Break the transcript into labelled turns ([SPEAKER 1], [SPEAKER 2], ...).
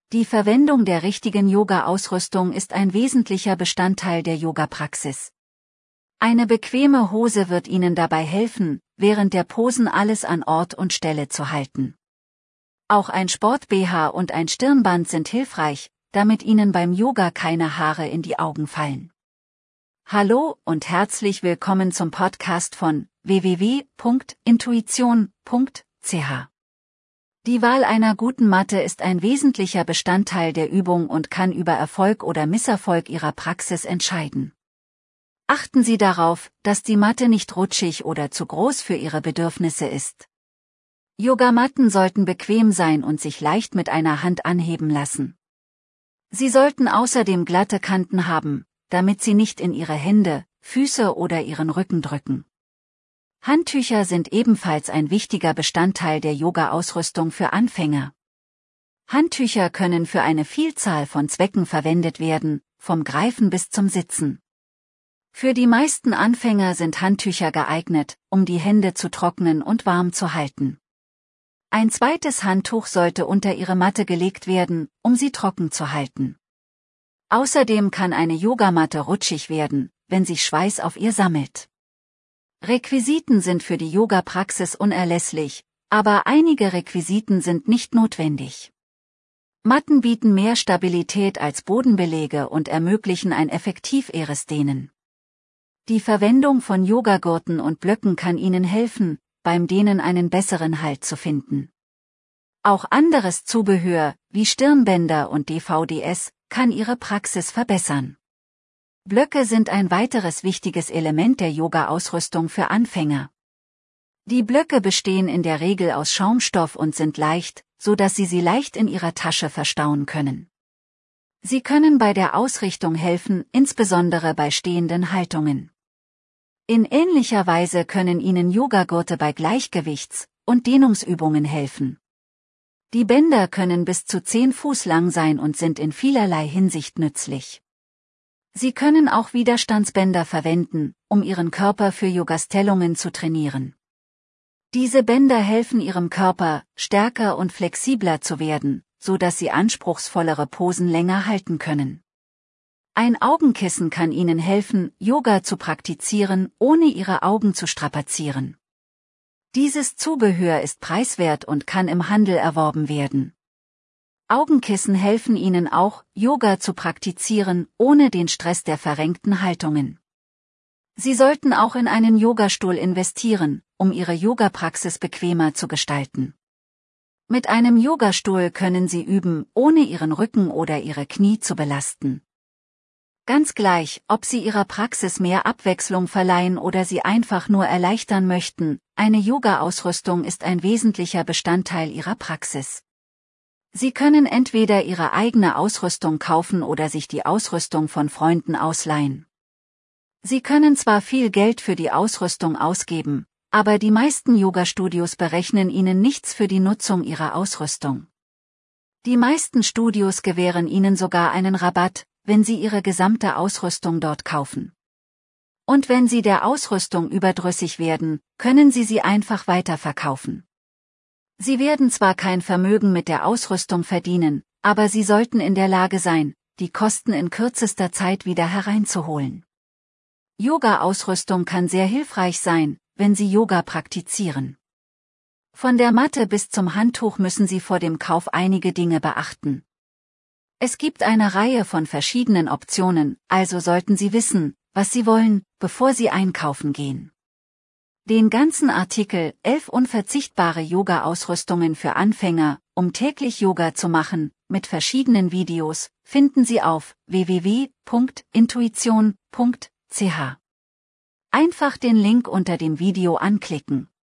[SPEAKER 1] Die Verwendung der richtigen Yoga-Ausrüstung ist ein wesentlicher Bestandteil der Yoga-Praxis. Eine bequeme Hose wird Ihnen dabei helfen, während der Posen alles an Ort und Stelle zu halten. Auch ein Sport-BH und ein Stirnband sind hilfreich, damit Ihnen beim Yoga keine Haare in die Augen fallen. Hallo und herzlich willkommen zum Podcast von www.intuition.ch. Die Wahl einer guten Matte ist ein wesentlicher Bestandteil der Übung und kann über Erfolg oder Misserfolg Ihrer Praxis entscheiden. Achten Sie darauf, dass die Matte nicht rutschig oder zu groß für Ihre Bedürfnisse ist. Yogamatten sollten bequem sein und sich leicht mit einer Hand anheben lassen. Sie sollten außerdem glatte Kanten haben, damit sie nicht in Ihre Hände, Füße oder Ihren Rücken drücken. Handtücher sind ebenfalls ein wichtiger Bestandteil der Yoga-Ausrüstung für Anfänger. Handtücher können für eine Vielzahl von Zwecken verwendet werden, vom Greifen bis zum Sitzen. Für die meisten Anfänger sind Handtücher geeignet, um die Hände zu trocknen und warm zu halten. Ein zweites Handtuch sollte unter Ihre Matte gelegt werden, um sie trocken zu halten. Außerdem kann eine Yogamatte rutschig werden, wenn sich Schweiß auf ihr sammelt. Requisiten sind für die Yoga-Praxis unerlässlich, aber einige Requisiten sind nicht notwendig. Matten bieten mehr Stabilität als Bodenbelege und ermöglichen ein effektiveres Dehnen. Die Verwendung von Yogagurten und Blöcken kann Ihnen helfen, beim Dehnen einen besseren Halt zu finden. Auch anderes Zubehör, wie Stirnbänder und DVDs, kann Ihre Praxis verbessern. Blöcke sind ein weiteres wichtiges Element der Yoga-Ausrüstung für Anfänger. Die Blöcke bestehen in der Regel aus Schaumstoff und sind leicht, so dass Sie sie leicht in Ihrer Tasche verstauen können. Sie können bei der Ausrichtung helfen, insbesondere bei stehenden Haltungen. In ähnlicher Weise können Ihnen Yogagurte bei Gleichgewichts- und Dehnungsübungen helfen. Die Bänder können bis zu 10 Fuß lang sein und sind in vielerlei Hinsicht nützlich. Sie können auch Widerstandsbänder verwenden, um Ihren Körper für Yogastellungen zu trainieren. Diese Bänder helfen Ihrem Körper, stärker und flexibler zu werden, so dass Sie anspruchsvollere Posen länger halten können. Ein Augenkissen kann Ihnen helfen, Yoga zu praktizieren, ohne Ihre Augen zu strapazieren. Dieses Zubehör ist preiswert und kann im Handel erworben werden. Augenkissen helfen Ihnen auch, Yoga zu praktizieren, ohne den Stress der verrenkten Haltungen. Sie sollten auch in einen Yogastuhl investieren, um Ihre Yogapraxis bequemer zu gestalten. Mit einem Yogastuhl können Sie üben, ohne Ihren Rücken oder Ihre Knie zu belasten. Ganz gleich, ob Sie Ihrer Praxis mehr Abwechslung verleihen oder sie einfach nur erleichtern möchten, eine Yoga-Ausrüstung ist ein wesentlicher Bestandteil Ihrer Praxis. Sie können entweder Ihre eigene Ausrüstung kaufen oder sich die Ausrüstung von Freunden ausleihen. Sie können zwar viel Geld für die Ausrüstung ausgeben, aber die meisten Yoga-Studios berechnen Ihnen nichts für die Nutzung Ihrer Ausrüstung. Die meisten Studios gewähren Ihnen sogar einen Rabatt, wenn Sie Ihre gesamte Ausrüstung dort kaufen. Und wenn Sie der Ausrüstung überdrüssig werden, können Sie sie einfach weiterverkaufen. Sie werden zwar kein Vermögen mit der Ausrüstung verdienen, aber Sie sollten in der Lage sein, die Kosten in kürzester Zeit wieder hereinzuholen. Yoga-Ausrüstung kann sehr hilfreich sein, wenn Sie Yoga praktizieren. Von der Matte bis zum Handtuch müssen Sie vor dem Kauf einige Dinge beachten. Es gibt eine Reihe von verschiedenen Optionen, also sollten Sie wissen, was Sie wollen, bevor Sie einkaufen gehen. Den ganzen Artikel 11 unverzichtbare Yoga-Ausrüstungen für Anfänger, um täglich Yoga zu machen, mit verschiedenen Videos, finden Sie auf www.intuition.ch. Einfach den Link unter dem Video anklicken.